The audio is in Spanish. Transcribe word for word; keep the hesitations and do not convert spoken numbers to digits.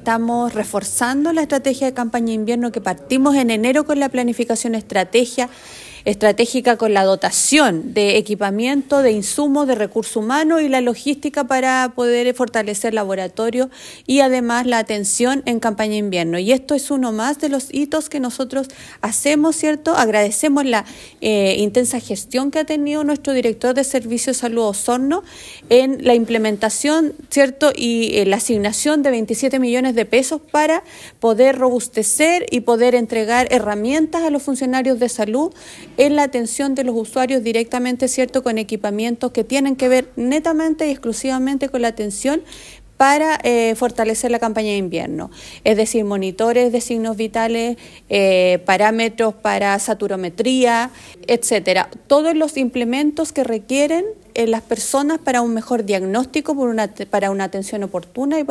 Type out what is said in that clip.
estamos reforzando la estrategia de campaña de invierno que partimos en enero con la planificación estrategia, estratégica con la dotación de equipamiento, de insumos, de recursos humanos y la logística para poder fortalecer laboratorios y además la atención en campaña de invierno. Y esto es uno más de los hitos que nosotros hacemos, ¿cierto? Agradecemos la eh, intensa gestión que ha tenido nuestro director de Servicios de Salud Osorno en la implementación, ¿cierto? Y eh, la asignación de veintisiete millones de pesos para poder robustecer y poder entregar herramientas a los funcionarios de salud en la atención de los usuarios directamente, ¿cierto?, con equipamientos que tienen que ver netamente y exclusivamente con la atención para eh, fortalecer la campaña de invierno, es decir, monitores de signos vitales, eh, parámetros para saturometría, etcétera. Todos los implementos que requieren eh, las personas para un mejor diagnóstico, por una, para una atención oportuna y para